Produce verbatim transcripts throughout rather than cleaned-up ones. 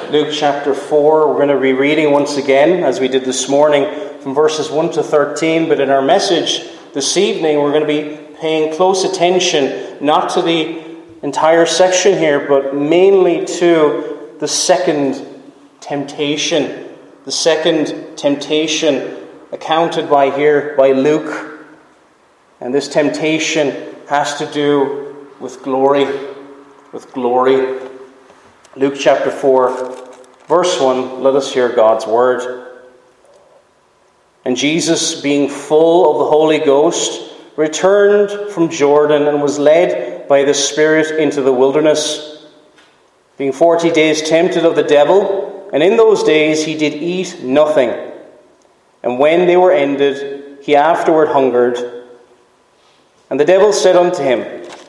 Luke chapter four. We're going to be reading once again, as we did this morning, from verses one to thirteen. But in our message this evening, we're going to be paying close attention, not to the entire section here, but mainly to the second temptation. The second temptation accounted by here by Luke. And this temptation has to do with glory. With glory. Luke chapter four, verse one, let us hear God's word. And Jesus, being full of the Holy Ghost, returned from Jordan and was led by the Spirit into the wilderness, being forty days tempted of the devil, and in those days he did eat nothing. And when they were ended, he afterward hungered. And the devil said unto him,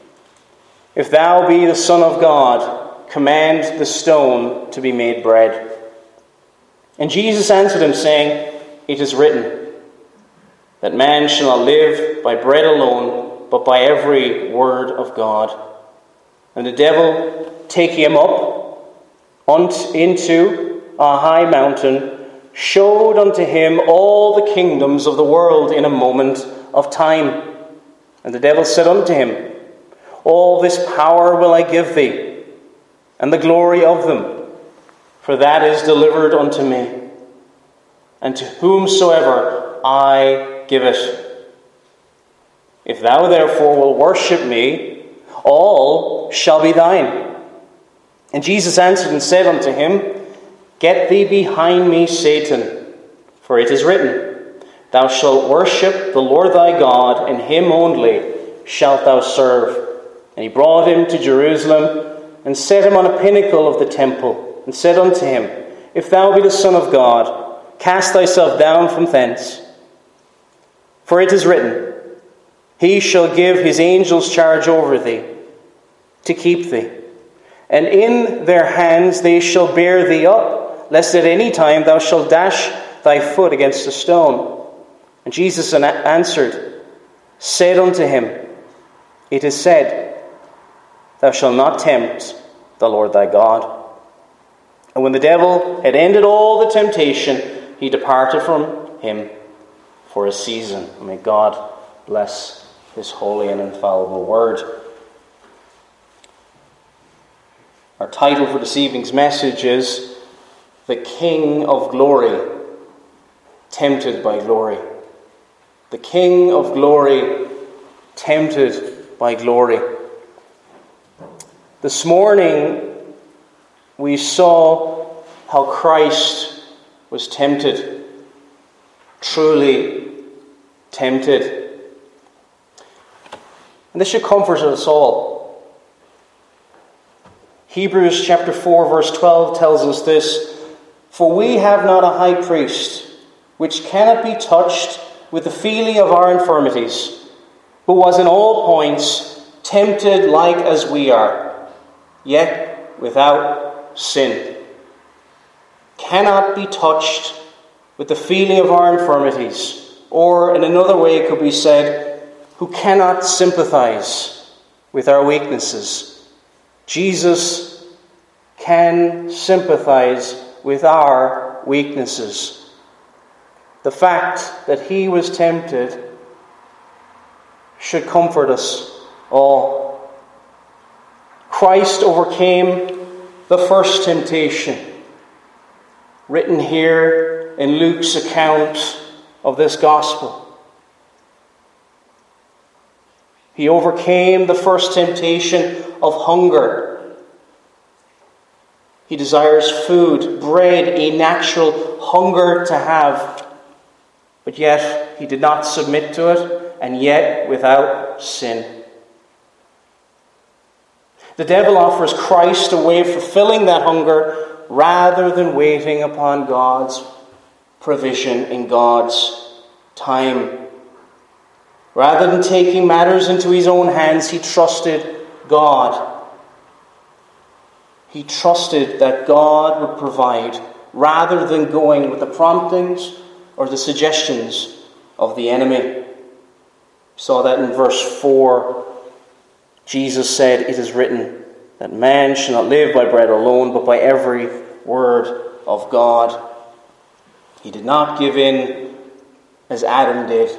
If thou be the Son of God, command the stone to be made bread. And Jesus answered him, saying, It is written, that man shall not live by bread alone, but by every word of God. And the devil, taking him up into a high mountain, showed unto him all the kingdoms of the world in a moment of time. And the devil said unto him, All this power will I give thee, and the glory of them, for that is delivered unto me, and to whomsoever I give it. If thou therefore wilt worship me, all shall be thine. And Jesus answered and said unto him, Get thee behind me, Satan, for it is written, Thou shalt worship the Lord thy God, and him only shalt thou serve. And he brought him to Jerusalem, and set him on a pinnacle of the temple, and said unto him, If thou be the Son of God, cast thyself down from thence. For it is written, He shall give his angels charge over thee, to keep thee. And in their hands they shall bear thee up, lest at any time thou shalt dash thy foot against a stone. And Jesus answered, said unto him, It is said, Thou shalt not tempt the Lord thy God. And when the devil had ended all the temptation, he departed from him for a season. And may God bless his holy and infallible word. Our title for this evening's message is The King of Glory, Tempted by Glory. The King of Glory, Tempted by Glory. This morning, we saw how Christ was tempted, truly tempted. And this should comfort us all. Hebrews chapter four, verse twelve tells us this, For we have not a high priest, which cannot be touched with the feeling of our infirmities, who was in all points tempted like as we are, yet without sin. Cannot be touched with the feeling of our infirmities, or in another way it could be said, who cannot sympathize with our weaknesses. Jesus can sympathize with our weaknesses. The fact that he was tempted should comfort us all. Christ overcame the first temptation, written here in Luke's account of this gospel. He overcame the first temptation of hunger. He desires food, bread, a natural hunger to have. But yet he did not submit to it, and yet without sin. The devil offers Christ a way of fulfilling that hunger rather than waiting upon God's provision in God's time. Rather than taking matters into his own hands, he trusted God. He trusted that God would provide rather than going with the promptings or the suggestions of the enemy. We saw that in verse four. Jesus said, It is written that man shall not live by bread alone, but by every word of God. He did not give in as Adam did.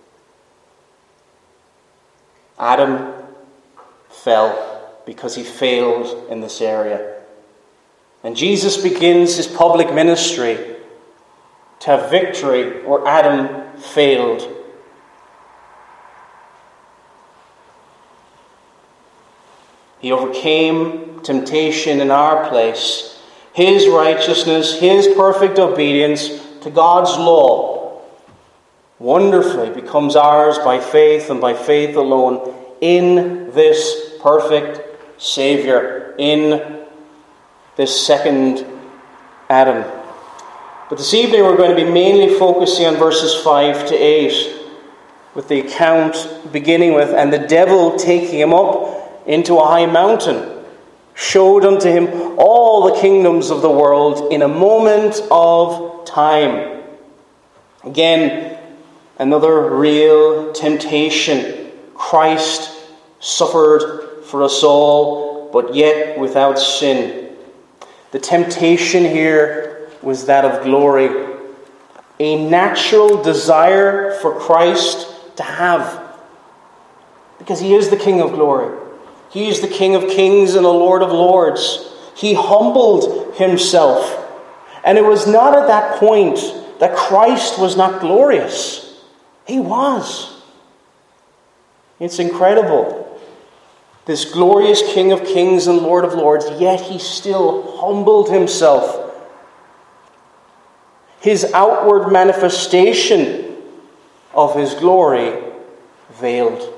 Adam fell because he failed in this area. And Jesus begins his public ministry to have victory where Adam failed. He overcame temptation in our place. His righteousness, his perfect obedience to God's law wonderfully becomes ours by faith and by faith alone in this perfect Savior, in this second Adam. But this evening we're going to be mainly focusing on verses five to eight, with the account beginning with, "And the devil taking him up into a high mountain, showed unto him all the kingdoms of the world in a moment of time." Again, another real temptation. Christ suffered for us all, but yet without sin. The temptation here was that of glory. A natural desire for Christ to have. Because he is the King of glory. He is the King of kings and the Lord of lords. He humbled himself. And it was not at that point that Christ was not glorious. He was. It's incredible. This glorious King of kings and Lord of lords, yet he still humbled himself. His outward manifestation of his glory veiled.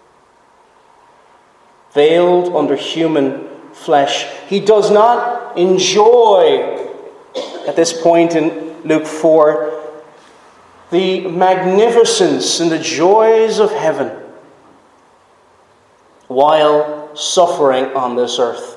Veiled under human flesh. He does not enjoy, at this point in Luke four, the magnificence and the joys of heaven while suffering on this earth.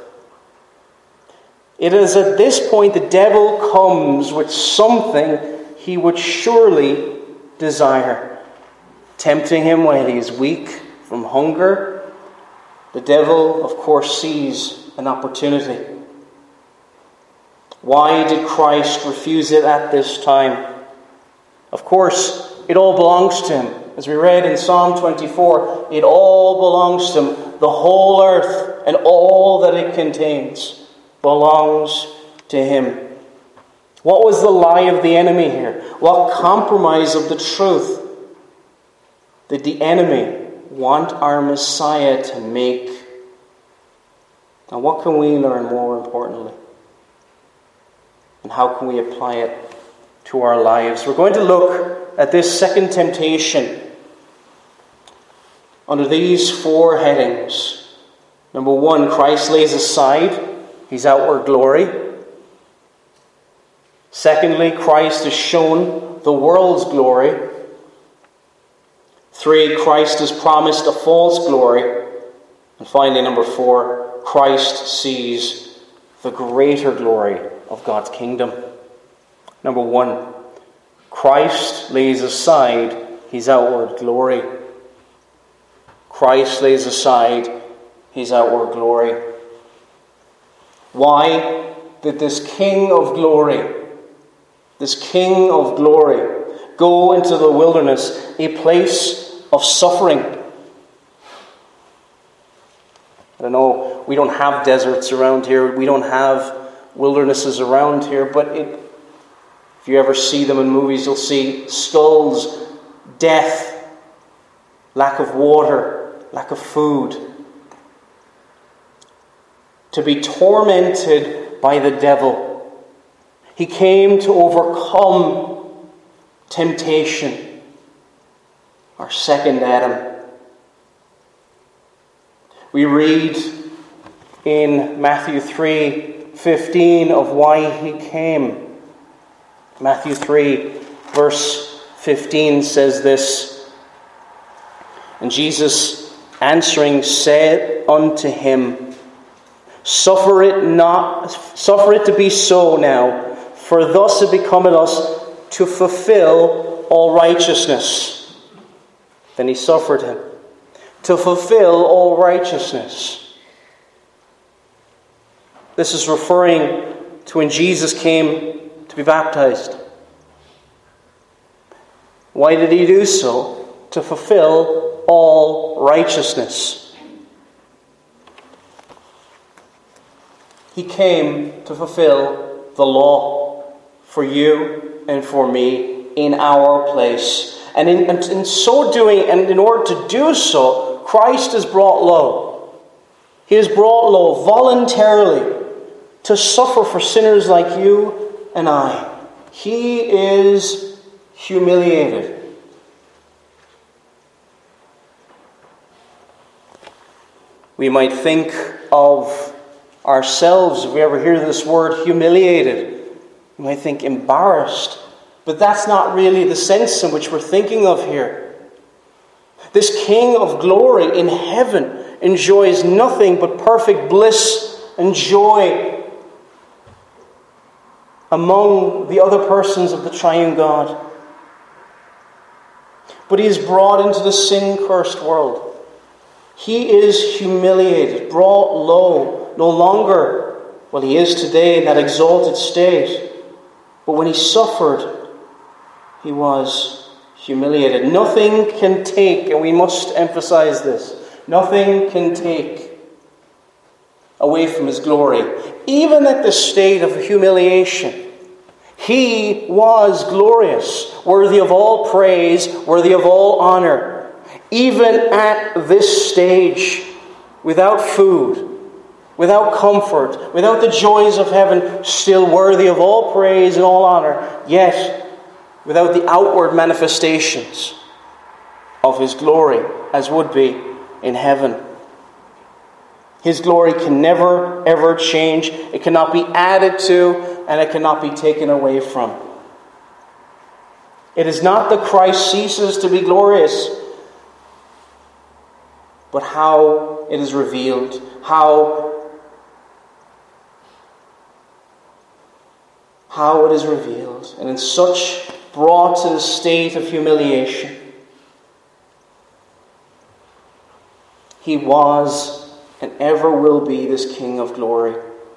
It is at this point the devil comes with something he would surely desire, tempting him while he is weak from hunger. The devil, of course, sees an opportunity. Why did Christ refuse it at this time? Of course, it all belongs to him. As we read in Psalm twenty-four, it all belongs to him. The whole earth and all that it contains belongs to him. What was the lie of the enemy here? What compromise of the truth did the enemy want our Messiah to make? And what can we learn more importantly? And how can we apply it to our lives? We're going to look at this second temptation under these four headings. Number one, Christ lays aside his outward glory. Secondly, Christ is shown the world's glory. Three, Christ is promised a false glory. And finally, number four, Christ sees the greater glory of God's kingdom. Number one, Christ lays aside his outward glory. Christ lays aside his outward glory. Why did this King of glory, this King of glory, go into the wilderness, a place of suffering? I don't know, we don't have deserts around here, we don't have wildernesses around here, but it, if you ever see them in movies, you'll see skulls, death, lack of water, lack of food. To be tormented by the devil. He came to overcome temptation. Our second Adam. We read in Matthew three fifteen of why he came. Matthew three verse fifteen says this. And Jesus answering said unto him, Suffer it not, suffer it to be so now, for thus it becometh us to fulfill all righteousness. Then he suffered him to fulfill all righteousness. This is referring to when Jesus came to be baptized. Why did he do so? To fulfill all righteousness. He came to fulfill the law for you and for me in our place. And in, and in so doing, and in order to do so, Christ is brought low. He is brought low voluntarily to suffer for sinners like you and I. He is humiliated. We might think of ourselves, if we ever hear this word humiliated, we might think embarrassed. But that's not really the sense in which we're thinking of here. This King of glory in heaven enjoys nothing but perfect bliss and joy among the other persons of the triune God. But he is brought into the sin-cursed world. He is humiliated, brought low, no longer, well, he is today in that exalted state. But when he suffered, he was humiliated. Nothing can take, and we must emphasize this, nothing can take away from his glory. Even at the state of humiliation, he was glorious, worthy of all praise, worthy of all honor. Even at this stage, without food, without comfort, without the joys of heaven, still worthy of all praise and all honor, yet without the outward manifestations of his glory, as would be in heaven. His glory can never, ever change. It cannot be added to, and it cannot be taken away from. It is not that Christ ceases to be glorious, but how it is revealed, how, how it is revealed, and in such brought to the state of humiliation. He was and ever will be this King of glory.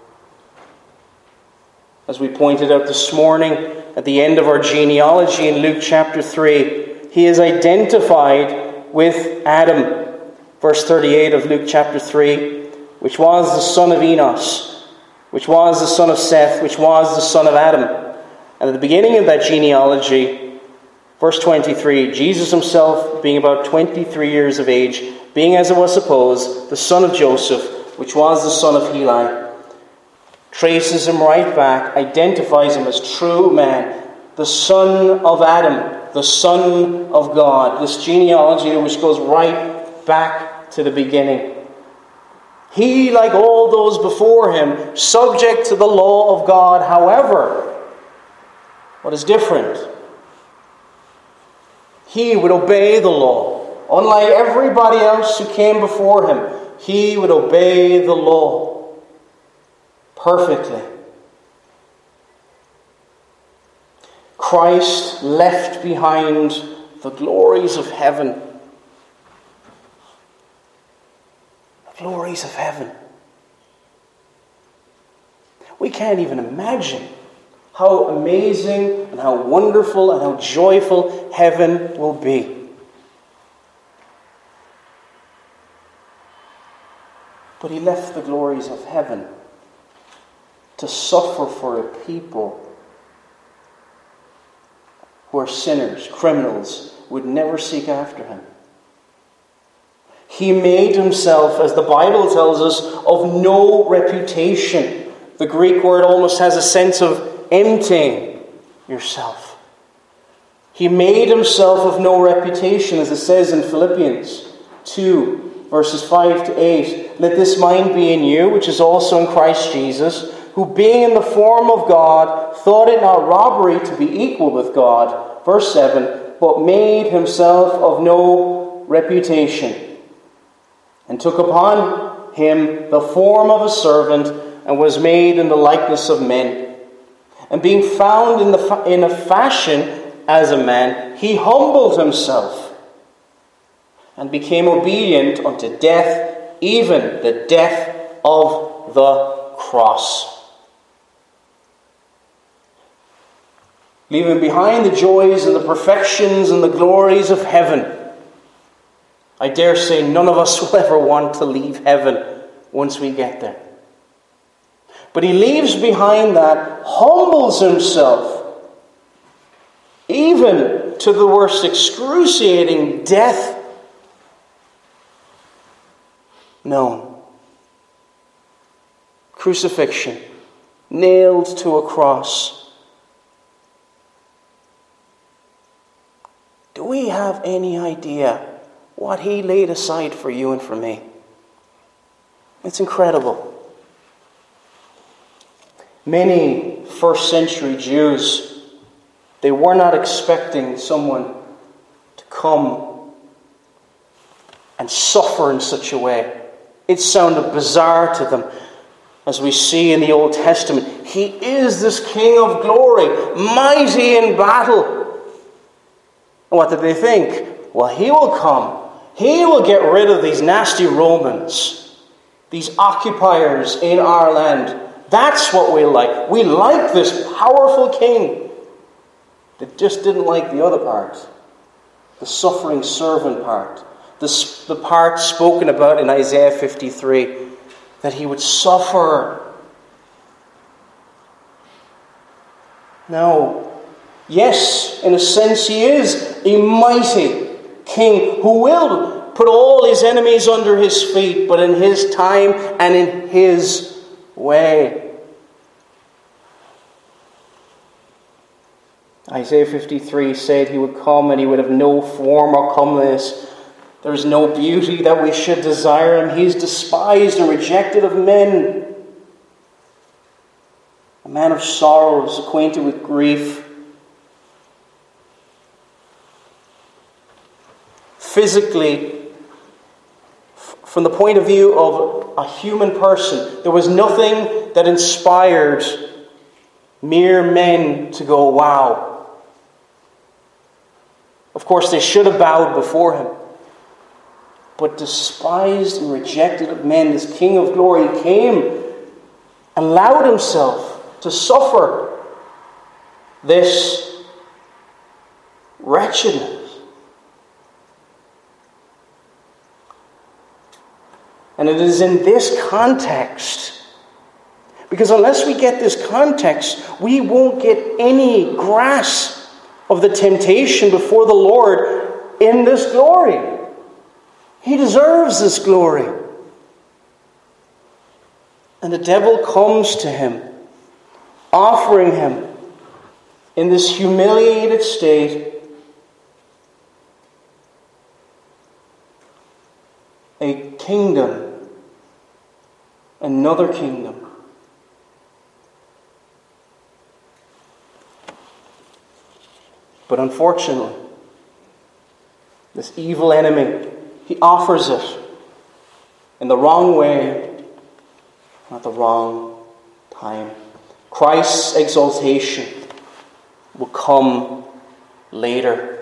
As we pointed out this morning at the end of our genealogy in Luke chapter three, he is identified with Adam. Verse thirty-eight of Luke chapter three, which was the son of Enos, which was the son of Seth, which was the son of Adam. And at the beginning of that genealogy, verse twenty-three, Jesus himself, being about twenty-three years of age, being as it was supposed, the son of Joseph, which was the son of Heli, traces him right back, identifies him as true man, the son of Adam, the son of God. This genealogy which goes right back to the beginning. He, like all those before him, subject to the law of God. However, what is different? He would obey the law. Unlike everybody else who came before him, he would obey the law perfectly. Christ left behind the glories of heaven. The glories of heaven. We can't even imagine how amazing and how wonderful and how joyful heaven will be. But he left the glories of heaven to suffer for a people who are sinners, criminals, would never seek after him. He made himself, as the Bible tells us, of no reputation. The Greek word almost has a sense of emptying yourself. He made himself of no reputation, as it says in Philippians two, verses five to eight. Let this mind be in you, which is also in Christ Jesus, who being in the form of God, thought it not robbery to be equal with God. Verse seven, but made himself of no reputation, and took upon him the form of a servant, and was made in the likeness of men. And being found in, the fa- in a fashion as a man, he humbled himself, and became obedient unto death, even the death of the cross. leaving behind the joys and the perfections and the glories of heaven. I dare say none of us will ever want to leave heaven once we get there. But he leaves behind that, humbles himself, even to the worst excruciating death known. Crucifixion, nailed to a cross. Do we have any idea what he laid aside for you and for me? It's incredible. Many first century Jews, they were not expecting someone to come and suffer in such a way. It sounded bizarre to them. As we see in the Old Testament, he is this King of glory, mighty in battle. And what did they think? Well, he will come. He will get rid of these nasty Romans, these occupiers in our land. That's what we like. We like this powerful king. They just didn't like the other part, the suffering servant part, the, the part spoken about in Isaiah fifty-three, that he would suffer. Now, yes, in a sense he is a mighty king who will put all his enemies under his feet, but in his time and in his way. Isaiah fifty-three said he would come and he would have no form or comeliness. There is no beauty that we should desire him. He is despised and rejected of men. A man of sorrows, acquainted with grief. Physically, from the point of view of a human person, there was nothing that inspired mere men to go, wow. Of course, they should have bowed before him. But despised and rejected of men, this King of glory came, allowed himself to suffer this wretchedness. And it is in this context, because unless we get this context, we won't get any grasp of the temptation before the Lord in this glory. He deserves this glory. And the devil comes to him, offering him in this humiliated state a kingdom, another kingdom. But unfortunately, this evil enemy, he offers it in the wrong way, at the wrong time. Christ's exaltation will come later.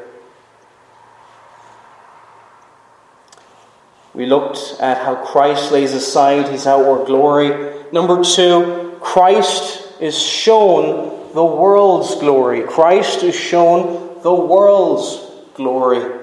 We looked at how Christ lays aside his outward glory. Number two, Christ is shown the world's glory. Christ is shown the world's glory.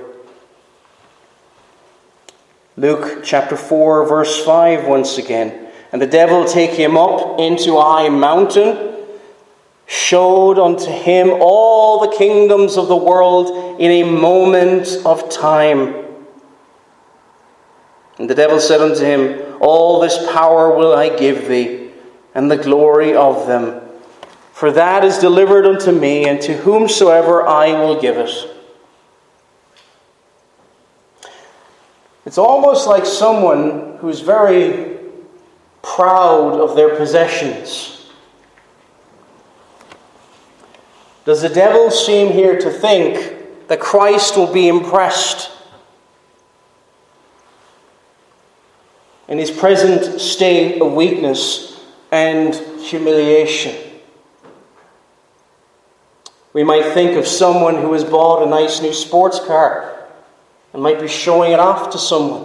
Luke chapter four, verse five once again. And the devil, taking him up into a high mountain, showed unto him all the kingdoms of the world in a moment of time. And the devil said unto him, all this power will I give thee, and the glory of them. For that is delivered unto me, and to whomsoever I will give it. It's almost like someone who's very proud of their possessions. Does the devil seem here to think that Christ will be impressed in his present state of weakness and humiliation? We might think of someone who has bought a nice new sports car and might be showing it off to someone.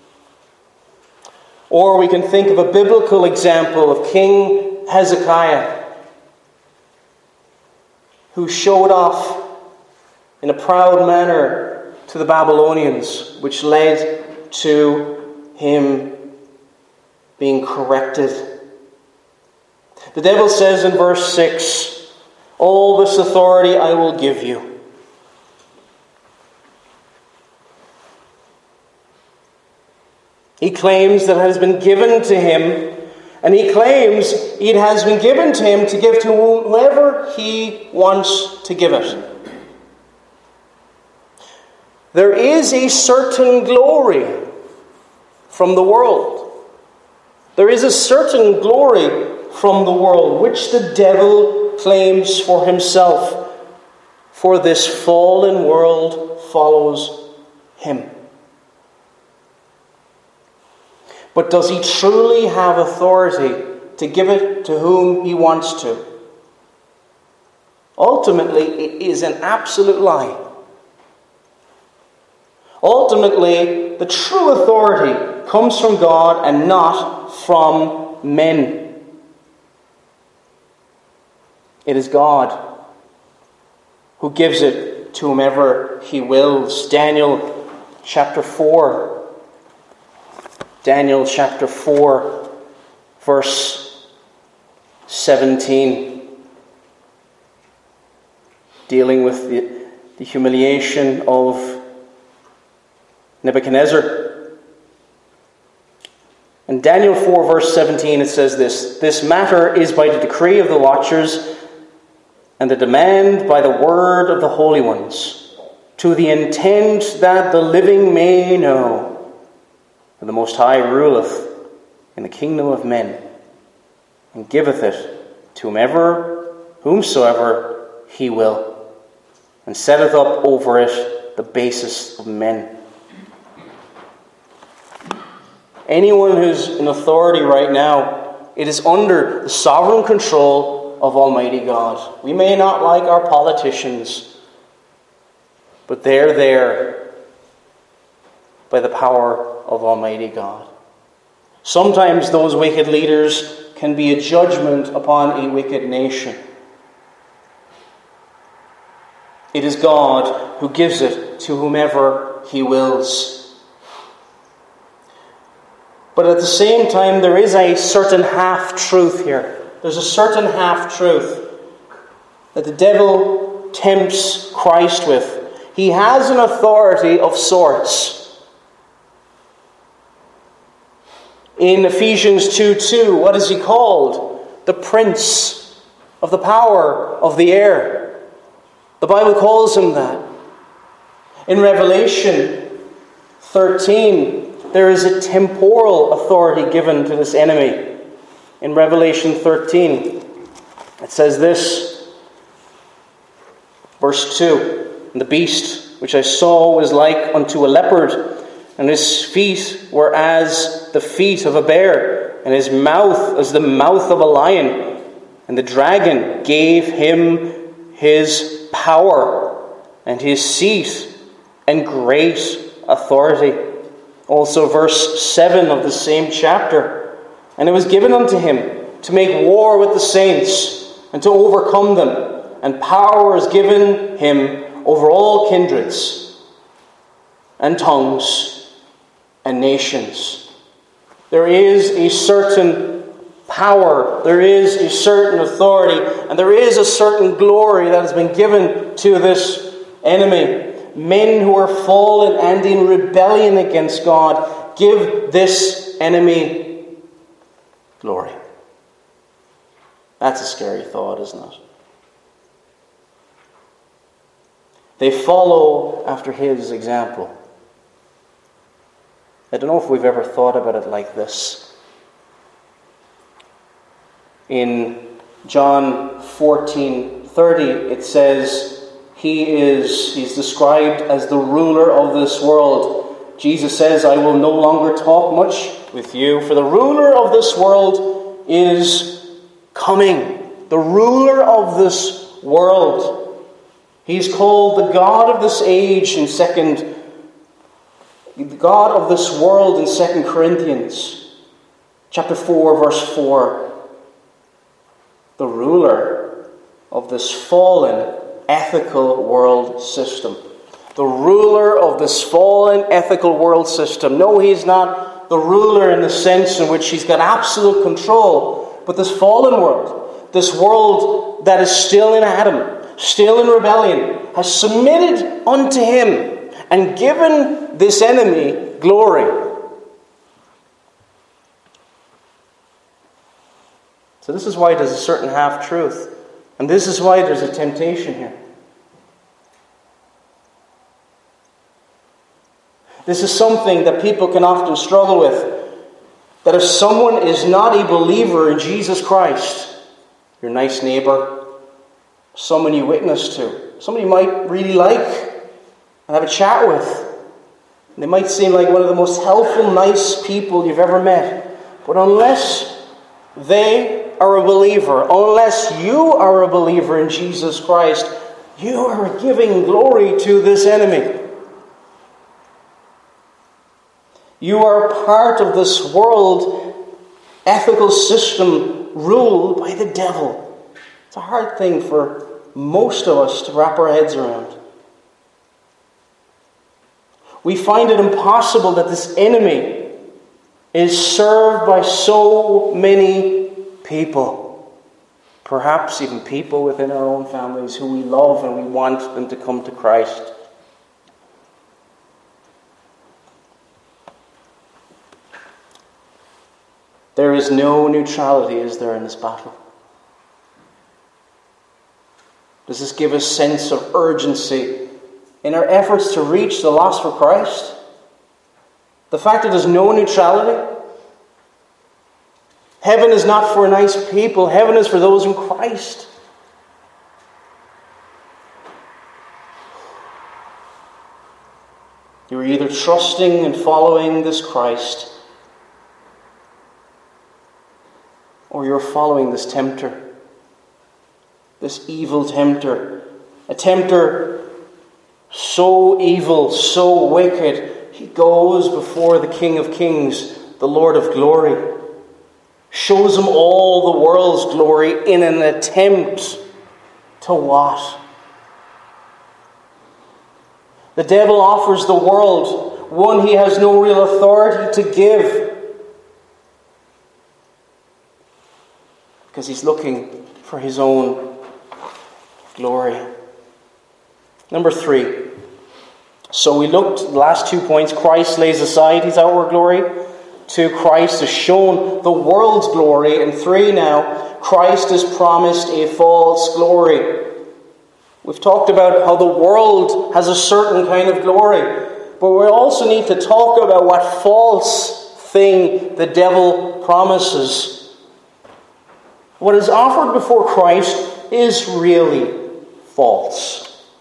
Or we can think of a biblical example of King Hezekiah, who showed off in a proud manner to the Babylonians, which led to him being corrected. The devil says in verse six, "All this authority I will give you." He claims that it has been given to him, and he claims it has been given to him to give to whoever he wants to give it. There is a certain glory from the world. There is a certain glory from the world which the devil claims for himself, for this fallen world follows him. But does he truly have authority to give it to whom he wants to? Ultimately, it is an absolute lie. Ultimately, the true authority comes from God and not from men. It is God who gives it to whomever he wills. Daniel chapter four. Daniel chapter four, verse seventeen. Dealing with the, the humiliation of Nebuchadnezzar. In Daniel four, verse seventeen, it says this: "This matter is by the decree of the watchers and the demand by the word of the holy ones, to the intent that the living may know that the Most High ruleth in the kingdom of men, and giveth it to whomever, whomsoever he will, and setteth up over it the basis of men." Anyone who's in authority right now, it is under the sovereign control of Almighty God. We may not like our politicians, but they're there by the power of Almighty God. Sometimes those wicked leaders can be a judgment upon a wicked nation. It is God who gives it to whomever he wills. But at the same time, there is a certain half-truth here. There's a certain half-truth that the devil tempts Christ with. He has an authority of sorts. In Ephesians two two, what is he called? The prince of the power of the air. The Bible calls him that. In Revelation thirteen, there is a temporal authority given to this enemy. In Revelation thirteen, it says this, verse two, "And the beast which I saw was like unto a leopard, and his feet were as the feet of a bear, and his mouth as the mouth of a lion. And the dragon gave him his power, and his seat, and great authority." Also verse seven of the same chapter, "And it was given unto him to make war with the saints, and to overcome them. And power is given him over all kindreds, and tongues, and nations." There is a certain power, there is a certain authority, and there is a certain glory that has been given to this enemy. Men who are fallen and in rebellion against God give this enemy glory. That's a scary thought, isn't it? They follow after his example. I don't know if we've ever thought about it like this. In John fourteen thirty, it says, He is, he's described as the ruler of this world. Jesus says, "I will no longer talk much with you, for the ruler of this world is coming." The ruler of this world. He's called the God of this age in second, the God of this world in Second Corinthians chapter four, verse four. The ruler of this fallen ethical world system. The ruler of this fallen ethical world system. No, he's not the ruler in the sense in which he's got absolute control, but this fallen world, this world that is still in Adam, still in rebellion, has submitted unto him and given this enemy glory. So this is why there's a certain half-truth. And this is why there's a temptation here. This is something that people can often struggle with. That if someone is not a believer in Jesus Christ, your nice neighbor, someone you witness to, somebody you might really like and have a chat with. They might seem like one of the most helpful, nice people you've ever met. But unless they are a believer, unless you are a believer in Jesus Christ, you are giving glory to this enemy. You are part of this world ethical system ruled by the devil. It's a hard thing for most of us to wrap our heads around. We find it impossible that this enemy is served by so many people. Perhaps even people within our own families who we love and we want them to come to Christ. There is no neutrality, is there, in this battle? Does this give a sense of urgency in our efforts to reach the lost for Christ? The fact that there's no neutrality? Heaven is not for nice people. Heaven is for those in Christ. You're either trusting and following this Christ, or you're following this tempter, this evil tempter, a tempter so evil, so wicked, he goes before the King of Kings, the Lord of Glory, shows him all the world's glory in an attempt to what? The devil offers the world one he has no real authority to give, because he's looking for his own glory. Number three. So we looked at the last two points. Christ lays aside his outward glory. Two, Christ is shown the world's glory. And three now, Christ is promised a false glory. We've talked about how the world has a certain kind of glory. But we also need to talk about what false thing the devil promises. What is offered before Christ is really false.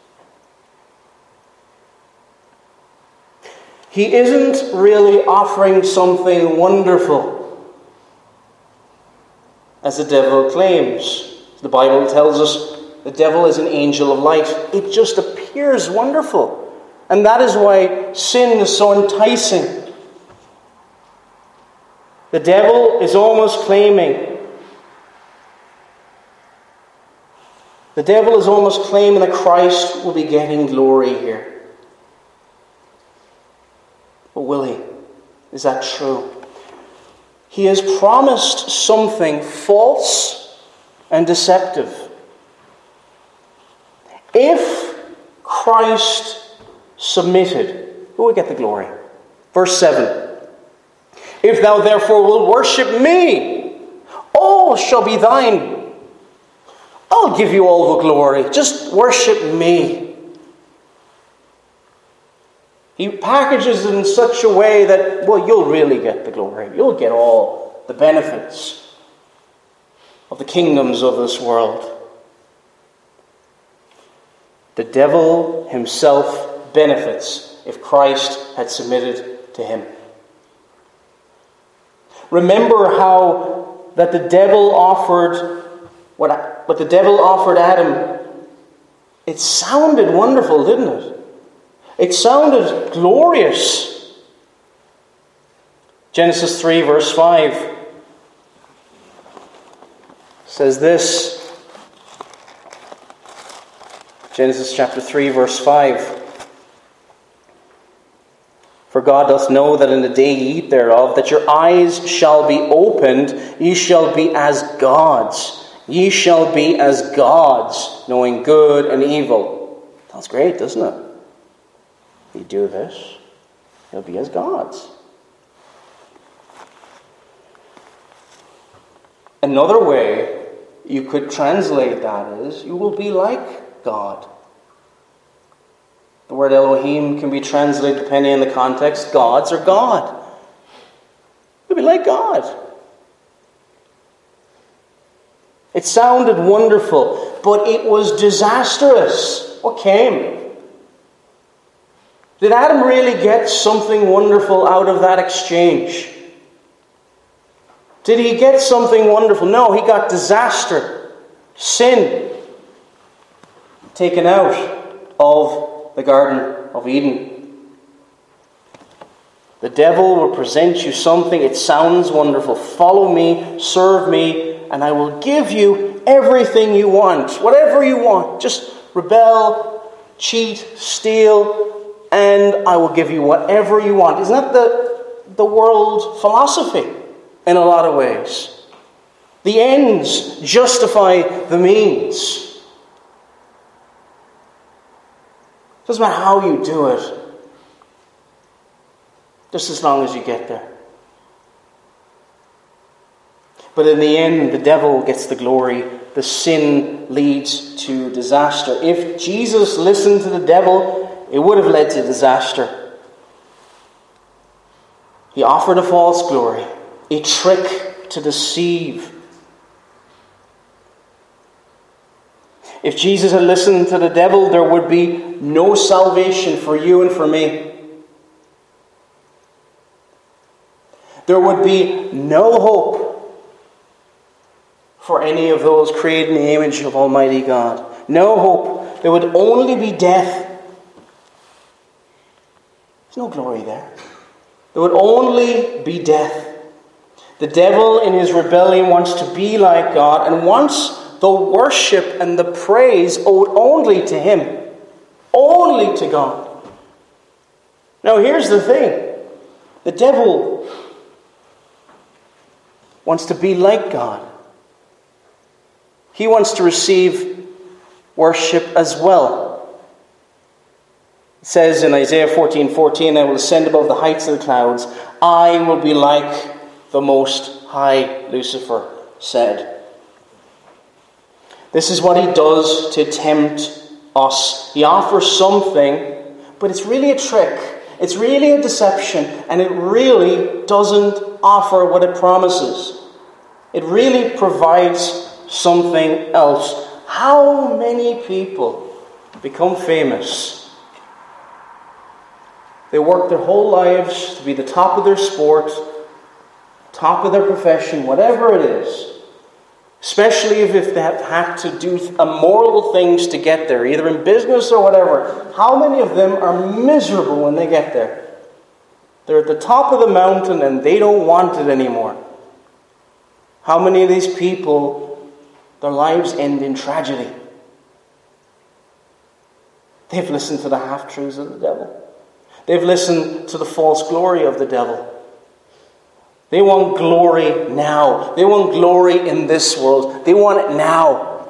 He isn't really offering something wonderful, as the devil claims. The Bible tells us the devil is an angel of light. It just appears wonderful. And that is why sin is so enticing. The devil is almost claiming, the devil is almost claiming that Christ will be getting glory here. But will he? Is that true? He has promised something false and deceptive. If Christ submitted, who would get the glory? Verse seven. If thou therefore wilt worship me, all shall be thine. I'll give you all the glory. Just worship me. He packages it in such a way that, well, you'll really get the glory. You'll get all the benefits of the kingdoms of this world. The devil himself benefits if Christ had submitted to him. Remember how that the devil offered what, what the devil offered Adam. It sounded wonderful, didn't it? It sounded glorious. Genesis three verse five says this. Genesis chapter three, verse five. For God doth know that in the day ye eat thereof, that your eyes shall be opened, ye shall be as gods. Ye shall be as gods, knowing good and evil. That's great, doesn't it? You do this, you'll be as gods. Another way you could translate that is, you will be like God. The word Elohim can be translated, depending on the context, gods or God. You'll be like God. It sounded wonderful, but it was disastrous. What came? Did Adam really get something wonderful out of that exchange? Did he get something wonderful? No, he got disaster, sin, taken out of the Garden of Eden. The devil will present you something, it sounds wonderful. Follow me, serve me, and I will give you everything you want. Whatever you want. Just rebel, cheat, steal, and I will give you whatever you want. Isn't that the, the world philosophy in a lot of ways? The ends justify the means. Doesn't matter how you do it, just as long as you get there. But in the end, the devil gets the glory. The sin leads to disaster. If Jesus listened to the devil, it would have led to disaster. He offered a false glory, a trick to deceive. If Jesus had listened to the devil, there would be no salvation for you and for me. There would be no hope for any of those created in the image of Almighty God. No hope. There would only be death. There's no glory there. There would only be death. The devil in his rebellion wants to be like God and wants the worship and the praise owed only to him. Only to God. Now here's the thing. The devil wants to be like God. He wants to receive worship as well. It says in Isaiah fourteen fourteen, I will ascend above the heights of the clouds. I will be like the Most High, Lucifer said. This is what he does to tempt us. He offers something, but it's really a trick. It's really a deception, and it really doesn't offer what it promises. It really provides something else. How many people become famous? They work their whole lives to be the top of their sport, top of their profession, whatever it is. Especially if they have had to do immoral things to get there, either in business or whatever. How many of them are miserable when they get there? They're at the top of the mountain and they don't want it anymore. How many of these people, their lives end in tragedy? They've listened to the half-truths of the devil. They've listened to the false glory of the devil. They want glory now. They want glory in this world. They want it now.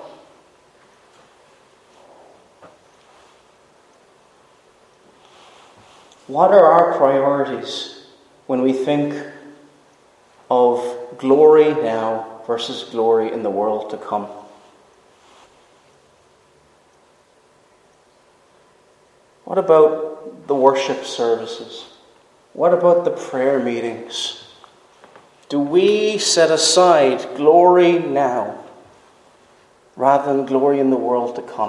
What are our priorities when we think of glory now versus glory in the world to come? What about the worship services? What about the prayer meetings? Do we set aside glory now rather than glory in the world to come?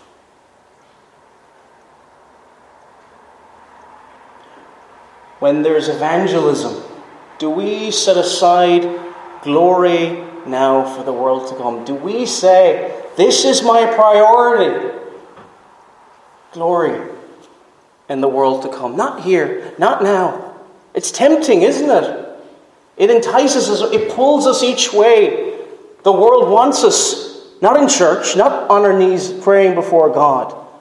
When there's evangelism, do we set aside glory now for the world to come? Do we say, this is my priority? Glory in the world to come. Not here, not now. It's tempting, isn't it? It entices us, it pulls us each way. The world wants us, not in church, not on our knees praying before God.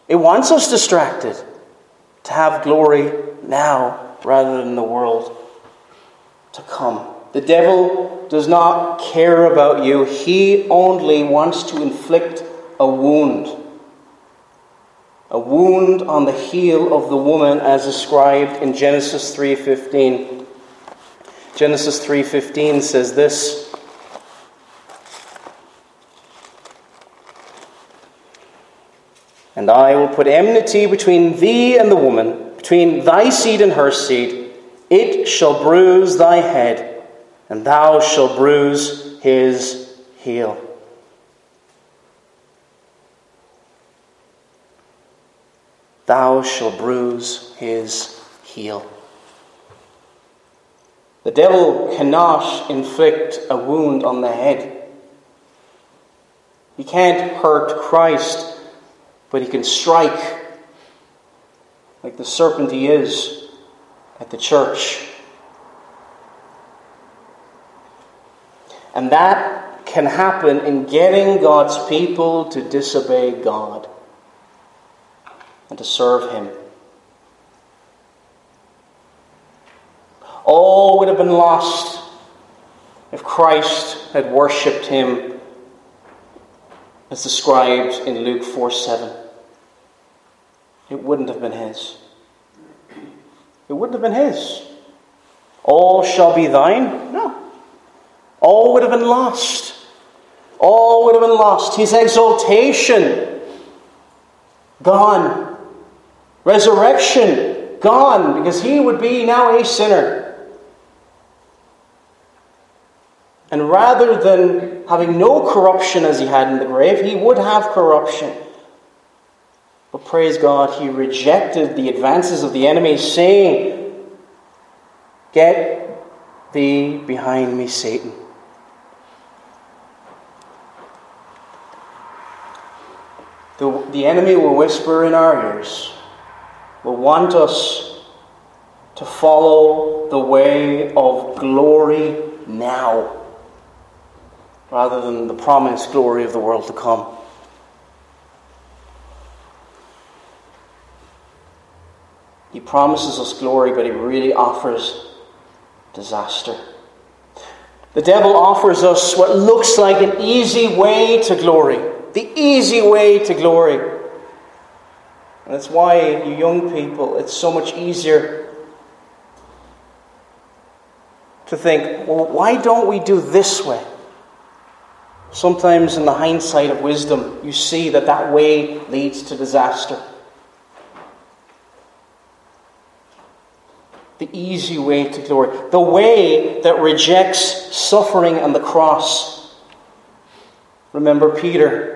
It wants us distracted to have glory now rather than the world to come. The devil does not care about you. He only wants to inflict a wound. A wound on the heel of the woman as described in Genesis three fifteen. Genesis three fifteen says this: "And I will put enmity between thee and the woman, between thy seed and her seed. It shall bruise thy head, and thou shalt bruise his heel." Thou shalt bruise his heel. The devil cannot inflict a wound on the head. He can't hurt Christ, but he can strike, like the serpent he is, at the church. And that can happen in getting God's people to disobey God and to serve him. All would have been lost if Christ had worshipped him as described in Luke four seven. It wouldn't have been his. It wouldn't have been his. All shall be thine? No. All would have been lost. All would have been lost. His exaltation, gone. Resurrection, gone, because he would be now a sinner. And rather than having no corruption as he had in the grave, he would have corruption. But praise God, he rejected the advances of the enemy, saying, "Get thee behind me, Satan." The, the enemy will whisper in our ears, will want us to follow the way of glory now, rather than the promised glory of the world to come. He promises us glory, but he really offers disaster. The devil offers us what looks like an easy way to glory. The easy way to glory. And that's why, you young people, it's so much easier to think, well, why don't we do this way? Sometimes in the hindsight of wisdom, you see that that way leads to disaster. The easy way to glory. The way that rejects suffering and the cross. Remember Peter.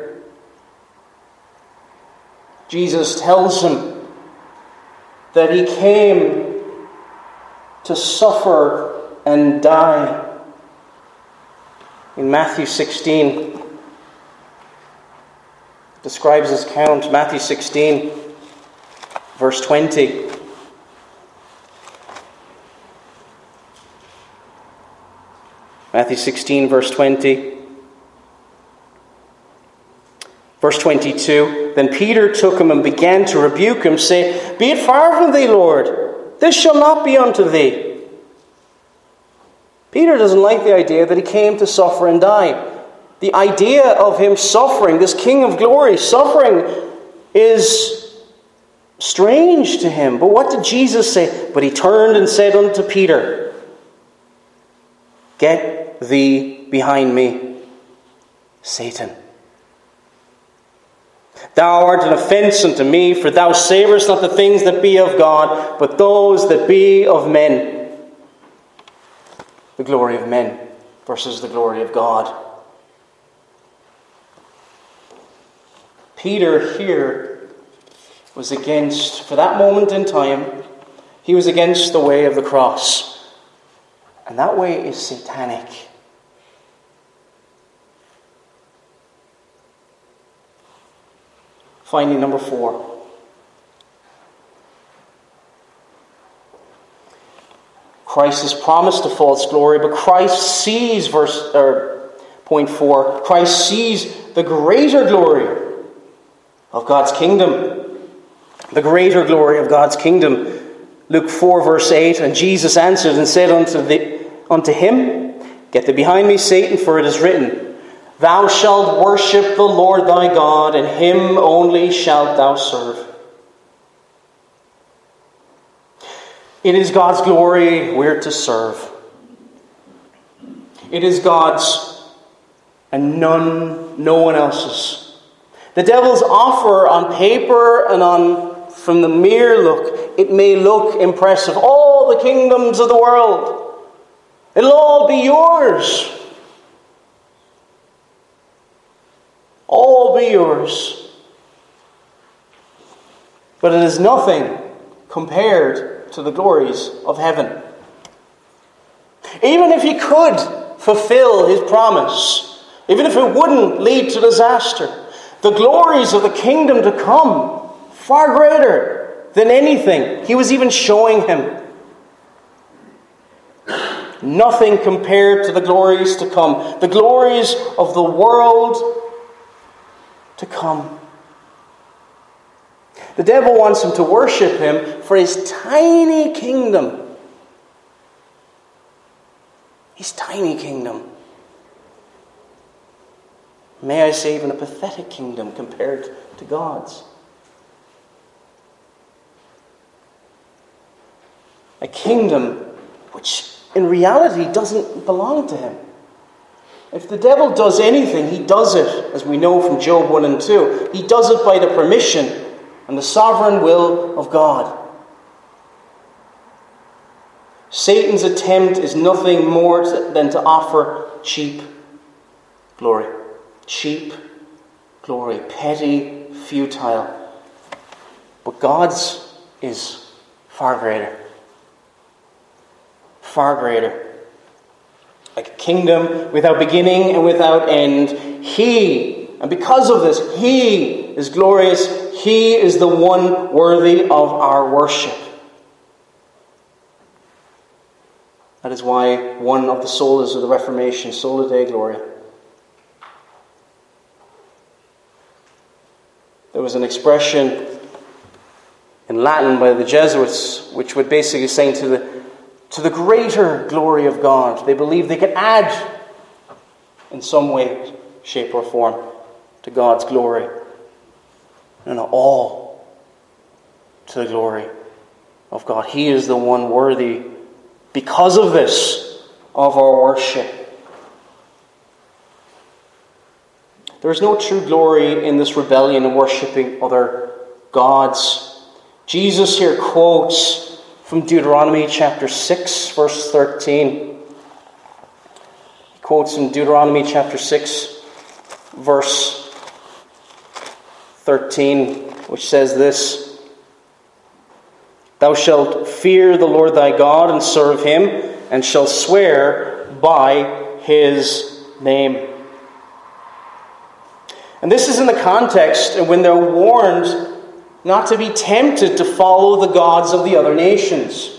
Jesus tells him that he came to suffer and die. In Matthew sixteen, describes his count. Matthew sixteen, verse twenty. Matthew sixteen, verse twenty. Verse twenty-two, "Then Peter took him and began to rebuke him, saying, Be it far from thee, Lord, this shall not be unto thee." Peter doesn't like the idea that he came to suffer and die. The idea of him suffering, this King of glory suffering, is strange to him. But what did Jesus say? "But he turned and said unto Peter, Get thee behind me, Satan. Thou art an offence unto me, for thou savourest not the things that be of God, but those that be of men." The glory of men versus the glory of God. Peter here was against, for that moment in time, he was against the way of the cross. And that way is satanic. Finally, number four. Christ is promised a false glory, but Christ sees, verse or point four, Christ sees the greater glory of God's kingdom. The greater glory of God's kingdom. Luke four verse eight, and Jesus answered and said unto, the, unto him, Get thee behind me, Satan, for it is written, Thou shalt worship the Lord thy God, and him only shalt thou serve. It is God's glory we're to serve. It is God's and none, no one else's. The devil's offer on paper and on from the mere look, it may look impressive. All the kingdoms of the world, it'll all be yours. All be yours. But it is nothing compared to the glories of heaven. Even if he could fulfill his promise, even if it wouldn't lead to disaster, the glories of the kingdom to come, far greater than anything he was even showing him. Nothing compared to the glories to come, the glories of the world to come. The devil wants him to worship him for his tiny kingdom. His tiny kingdom. May I say, even a pathetic kingdom compared to God's. A kingdom which in reality doesn't belong to him. If the devil does anything, he does it, as we know from Job one and two, he does it by the permission and the sovereign will of God. Satan's attempt is nothing more than to offer cheap glory. Cheap glory. Petty, futile. But God's is far greater. Far greater. Like a kingdom without beginning and without end. He, and because of this, He is glorious. He is the one worthy of our worship. That is why one of the solas of the Reformation, Sola Dei Gloria. There was an expression in Latin by the Jesuits which would basically say to the to the greater glory of God. They believed they could add in some way, shape or form to God's glory. And all to the glory of God. He is the one worthy, because of this, of our worship. There is no true glory in this rebellion and worshipping other gods. Jesus here quotes from Deuteronomy chapter six, verse thirteen. He quotes from Deuteronomy chapter six, verse thirteen, which says this: Thou shalt fear the Lord thy God and serve him, and shalt swear by his name. And this is in the context and when they're warned not to be tempted to follow the gods of the other nations.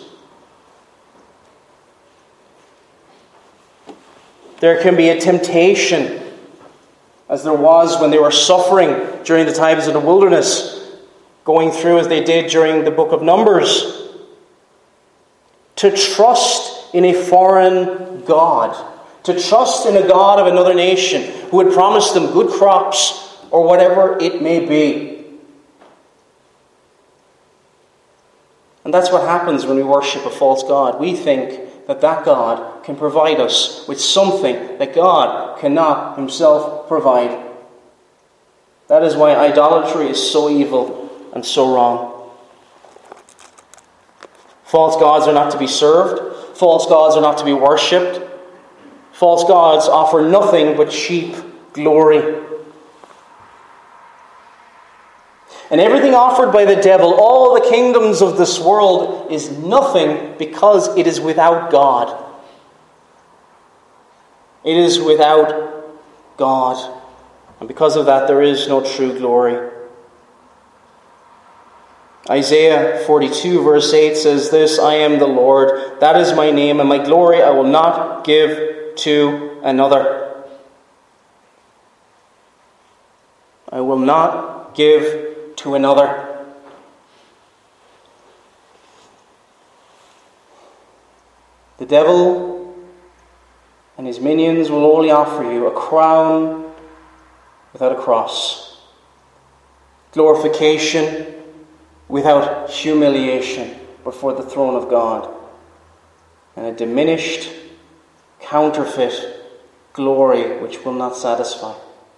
There can be a temptation, as there was when they were suffering during the times of the wilderness, going through as they did during the book of Numbers, to trust in a foreign god, to trust in a god of another nation who had promised them good crops or whatever it may be. And that's what happens when we worship a false god. We think that that God can provide us with something that God cannot himself provide. That is why idolatry is so evil and so wrong. False gods are not to be served. False gods are not to be worshipped. False gods offer nothing but cheap glory. And everything offered by the devil, all the kingdoms of this world, is nothing because it is without God. It is without God. And because of that, there is no true glory. Isaiah forty-two verse eight says this: I am the Lord, that is my name, and my glory I will not give to another. I will not give to another. The devil and his minions will only offer you a crown without a cross, glorification without humiliation before the throne of God, and a diminished, counterfeit glory which will not satisfy.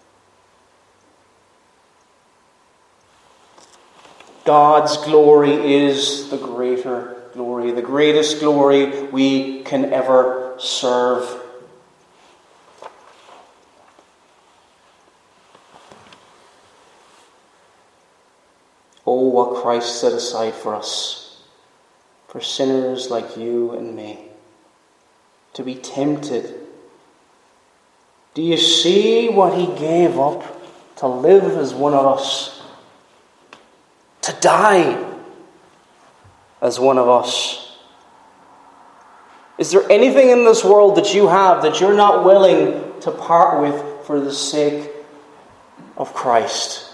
God's glory is the greater glory, the greatest glory we can ever serve. Oh, what Christ set aside for us, for sinners like you and me, to be tempted. Do you see what he gave up to live as one of us? To die as one of us? Is there anything in this world that you have that you're not willing to part with for the sake of Christ?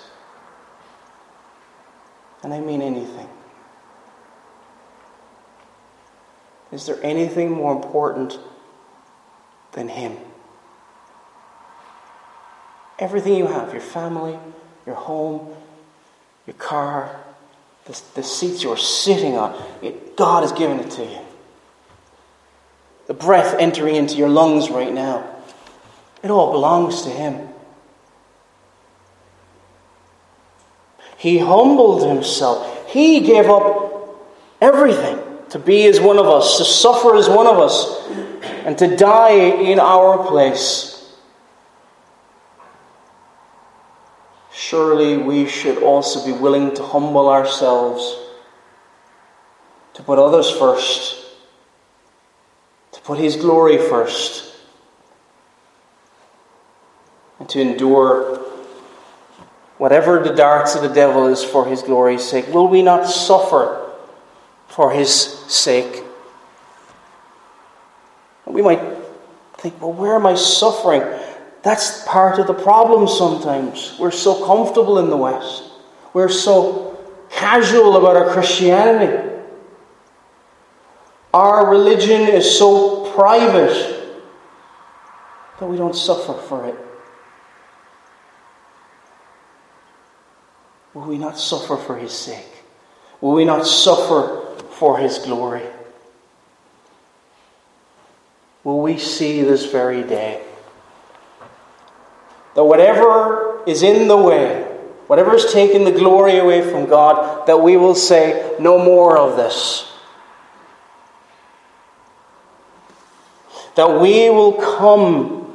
And I mean anything. Is there anything more important than him? Everything you have, your family, your home, your car, the, the seats you're sitting on, it, God has given it to you. The breath entering into your lungs right now, it all belongs to him. He humbled himself. He gave up everything to be as one of us, to suffer as one of us, and to die in our place. Surely we should also be willing to humble ourselves, to put others first, to put his glory first, and to endure whatever the darts of the devil is for his glory's sake. Will we not suffer for his sake? We might think, well, where am I suffering? That's part of the problem sometimes. We're so comfortable in the West. We're so casual about our Christianity. Our religion is so private that we don't suffer for it. Will we not suffer for his sake? Will we not suffer for his glory? Will we see this very day that whatever is in the way, whatever is taking the glory away from God, that we will say, no more of this. That we will come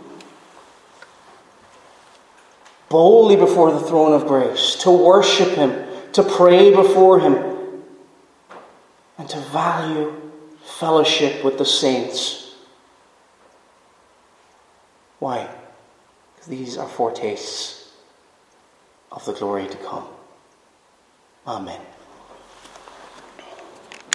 boldly before the throne of grace, to worship him, to pray before him, and to value fellowship with the saints. Why? Because these are foretastes of the glory to come. Amen.